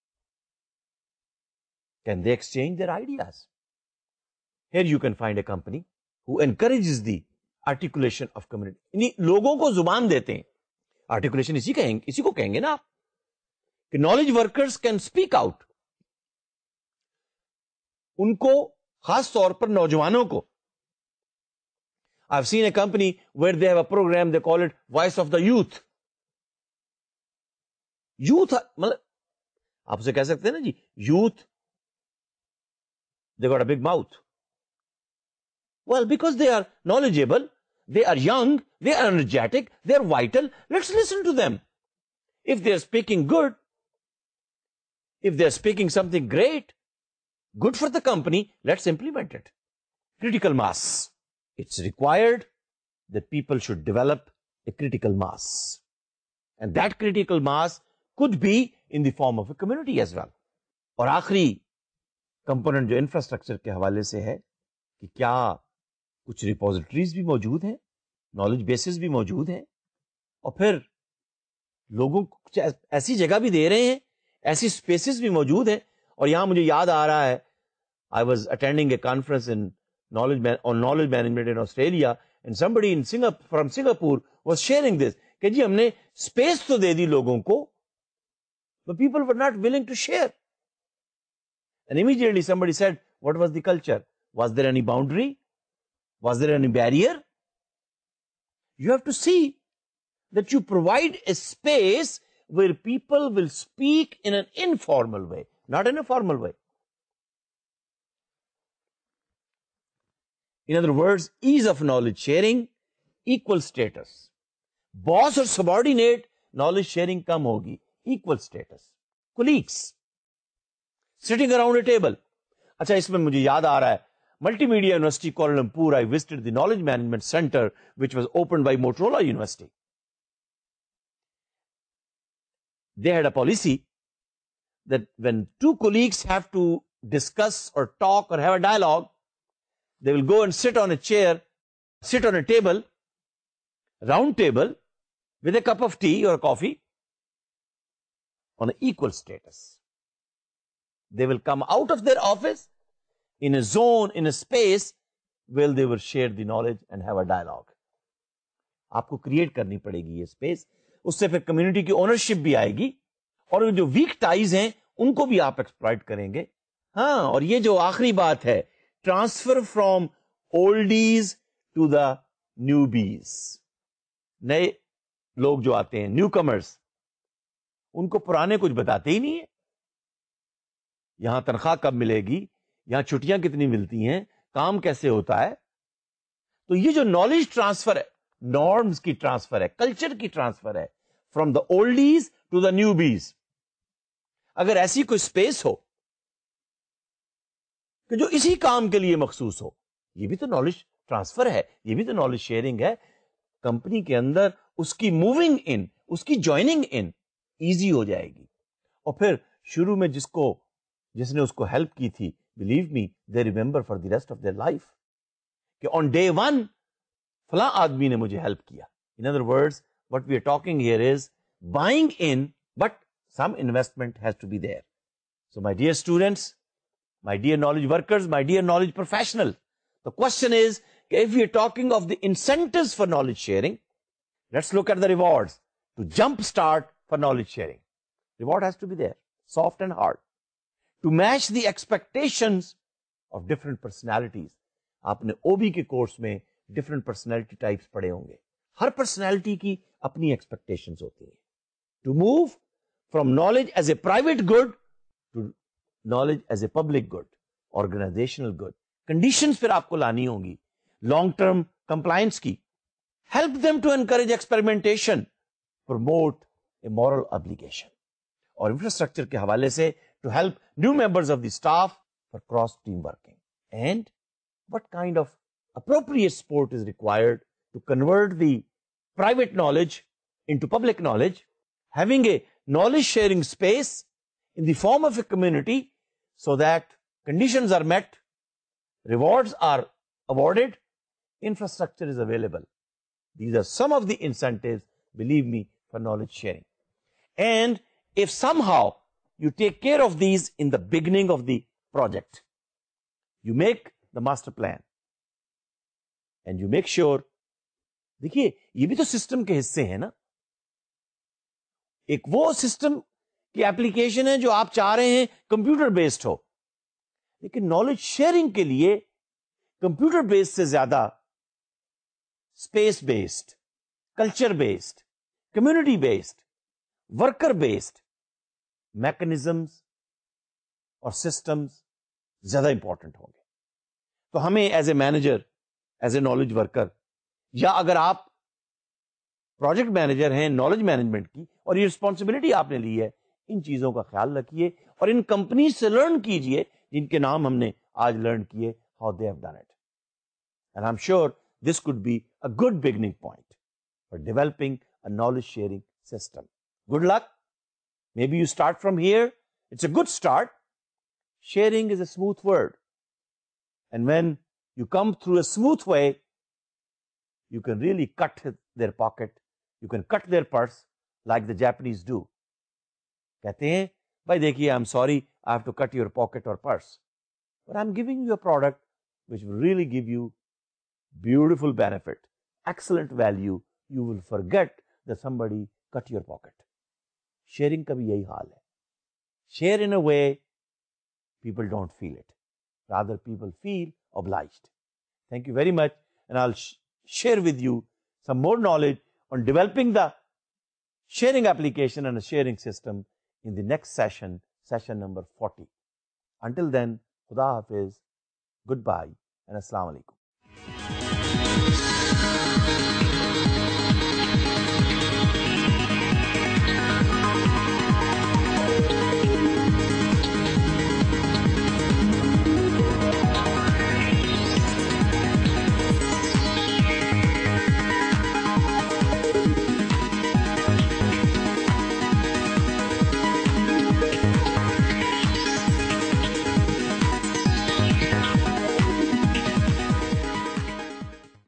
A: can they exchange their ideas. Here you can find a company who encourages the articulation of community. इन्हीं लोगों को जुबान देते हैं. आर्टिकुलेशन इसी कहेंगे, इसी को कहेंगे ना आप, कि knowledge workers can speak out. उनको खास तौर पर नौजवानों को. I've seen a company where they have a program, they call it Voice of the Youth. Youth मतलब आप उसे कह सकते हैं ना जी, youth they got a big mouth. Well, because they are knowledgeable, they are young, they are energetic, they are vital. Let's listen to them. If they are speaking good, if they are speaking something great, good for the company, let's implement it. Critical mass. It's required that people should develop a critical mass. And that critical mass could be in the form of a community as well. और आखिरी component जो infrastructure के हवाले से है कि क्या कुछ रिपोजिटरीज भी मौजूद हैं, नॉलेज बेसिस भी मौजूद हैं, और फिर लोगों को ऐसी जगह भी दे रहे हैं, ऐसी स्पेसेस भी मौजूद हैं. और यहां मुझे याद आ रहा है, I was attending a conference in knowledge on knowledge management in Australia, and somebody in Singapore from Singapore was sharing this कि जी हमने स्पेस तो दे दी लोगों को, but people were not willing to share. And immediately somebody said, what was the culture? Was there any boundary? Was there any barrier? You have to see that you provide a space where people will speak in an informal way, not in a formal way. In other words, ease of knowledge sharing, equal status. Boss or subordinate, knowledge sharing kam hogi, equal status. Colleagues, sitting around a table. अच्छा, इसमें मुझे याद आ रहा है, Multimedia University, Kuala Lumpur, I visited the Knowledge Management Center, which was opened by Motorola University. They had a policy that when two colleagues have to discuss or talk or have a dialogue, they will go and sit on a chair, sit on a table, round table, with a cup of tea or coffee, on an equal status. They will come out of their office in a zone, in a space where they will share the knowledge and have a dialogue. आपको create करनी पड़ेगी ये space, उससे फिर community की ownership भी आएगी, और जो वीक टाइज हैं उनको भी आप एक्सप्लॉइट करेंगे. हाँ, और ये जो आखिरी बात है, transfer from oldies to the newbies. नए लोग जो आते हैं, न्यू कमर्स, उनको पुराने कुछ बताते ही नहीं है. यहां तनख्वाह कब मिलेगी, यहां छुट्टियां कितनी मिलती हैं, काम कैसे होता है. तो ये जो नॉलेज ट्रांसफर है, नॉर्म्स की ट्रांसफर है, कल्चर की ट्रांसफर है, from the oldies to the newbies. अगर ऐसी कोई स्पेस हो कि जो इसी काम के लिए मखसूस हो, ये भी तो नॉलेज ट्रांसफर है, ये भी तो नॉलेज शेयरिंग है. कंपनी के अंदर उसकी मूविंग इन, उसकी ज्वाइनिंग इन ईजी हो जाएगी. और फिर शुरू में जिसको जिसने उसको हेल्प की थी, believe me, they remember for the rest of their life कि ऑन डे वन फला आदमी ने मुझे हेल्प किया. In other words, what we are talking here is buying in, but some investment has to be there. So my dear students, my dear knowledge workers, my dear knowledge professional, the question is, if we are talking of the incentives for knowledge sharing, let's look at the rewards to jumpstart for knowledge sharing. Reward has to be there, soft and hard, to match the expectations of different personalities. आपने ओबी के course में different personality types पढ़े होंगे. हर personality की अपनी expectations होती हैं. To move from knowledge as a private good to knowledge as a public good, organizational good. Conditions फिर आपको लानी होंगी, long term compliance की. Help them to encourage experimentation, promote a moral obligation. और infrastructure के हवाले से to help new members of the staff for cross team working. And what kind of appropriate support is required to convert the private knowledge into public knowledge, having a knowledge sharing space in the form of a community, so that conditions are met, rewards are awarded, infrastructure is available. These are some of the incentives, believe me, for knowledge sharing. And if somehow you take care of these in the beginning of the project, you make the master plan and you make sure, देखिए ये भी तो system के हिस्से हैं ना. एक वो सिस्टम की एप्लीकेशन है जो आप चाह रहे हैं कंप्यूटर बेस्ड हो, लेकिन नॉलेज शेयरिंग के लिए कंप्यूटर बेस्ड से ज्यादा space based, culture based, community based, worker based mechanisms और सिस्टम्स ज्यादा इंपॉर्टेंट होंगे। तो हमें as a manager, as a knowledge worker, या अगर आप प्रोजेक्ट मैनेजर हैं नॉलेज मैनेजमेंट की और ये रिस्पॉन्सिबिलिटी आपने ली है, इन चीजों का ख्याल रखिए और इन कंपनी से लर्न कीजिए जिनके नाम हमने आज लर्न किए, how they have done it. And I am sure this could be a good beginning point for developing a knowledge sharing system. Good luck. Maybe you start from here. It's a good start. Sharing is a smooth word. And when you come through a smooth way, you can really cut their pocket. You can cut their purse like the Japanese do. कहते हैं, भाई देखिए, I'm sorry, I have to cut your pocket or purse. But I'm giving you a product which will really give you beautiful benefit, excellent value. You will forget that somebody cut your pocket. Sharing का भी यही हाल है। Share in a way people don't feel it, rather people feel obliged. Thank you very much, and I'll sh- share with you some more knowledge on developing the sharing application and a sharing system in the next session, session number forty. Until then, Khuda Hafiz, goodbye, and Assalamu alaikum.